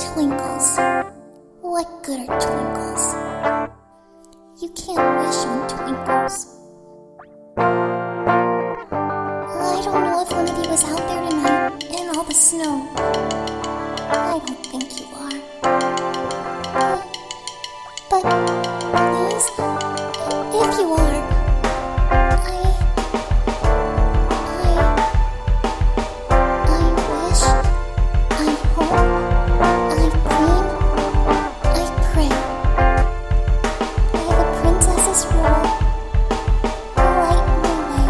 Twinkles. What good are twinkles? You can't wish on twinkles. I don't know if one of you is out there tonight in all the snow. I don't think you are. But please, if you are, I wish, I hope, I dream, I pray. May the princess's roar light my way.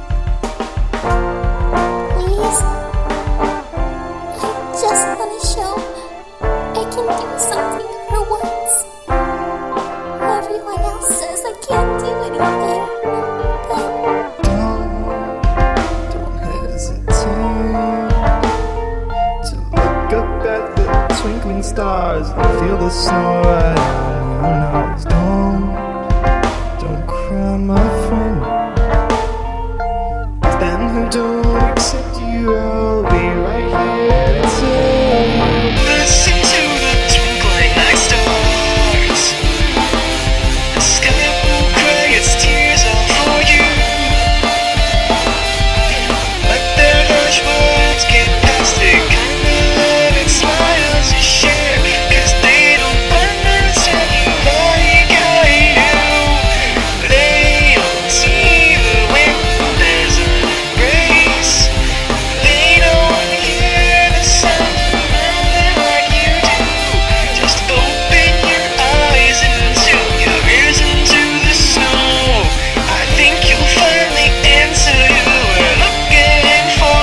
Please, I just want to show I can do something for once. Everyone else says I can't do anything, but Don't hesitate to look up at the twinkling stars and feel the snow right on your nose. Don't cry, my friend. Then who don't accept you, I'll be right here to tell you. Listen to the twinkling night stars. The sky will cry its tears out for you. Let their harsh words get past the kind of love and smiles you share. 'Cause they don't understand you like I do. They don't see the wind as an embrace. They don't hear the sound of mountain like you do. Just open your eyes into your ears into the snow. I think you'll find the answer you were looking for.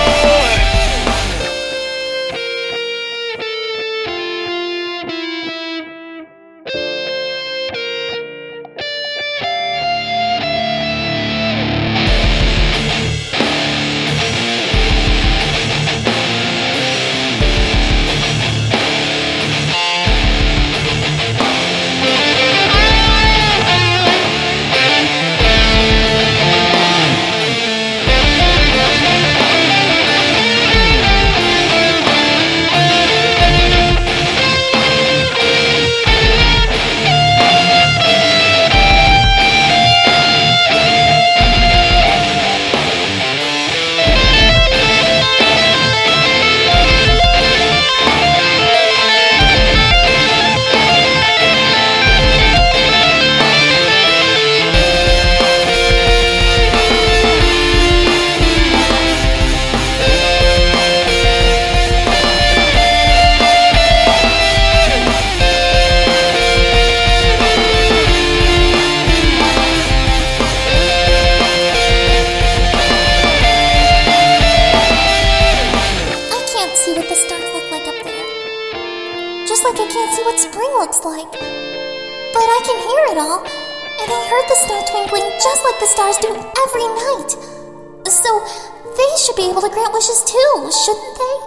I can't see what the stars look like up there. Just like I can't see what spring looks like. But I can hear it all, and I heard the snow twinkling just like the stars do every night. So they should be able to grant wishes too, shouldn't they?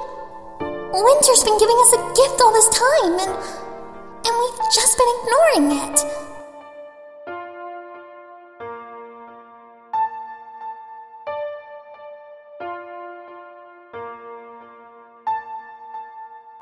Winter's been giving us a gift all this time, and we've just been ignoring it.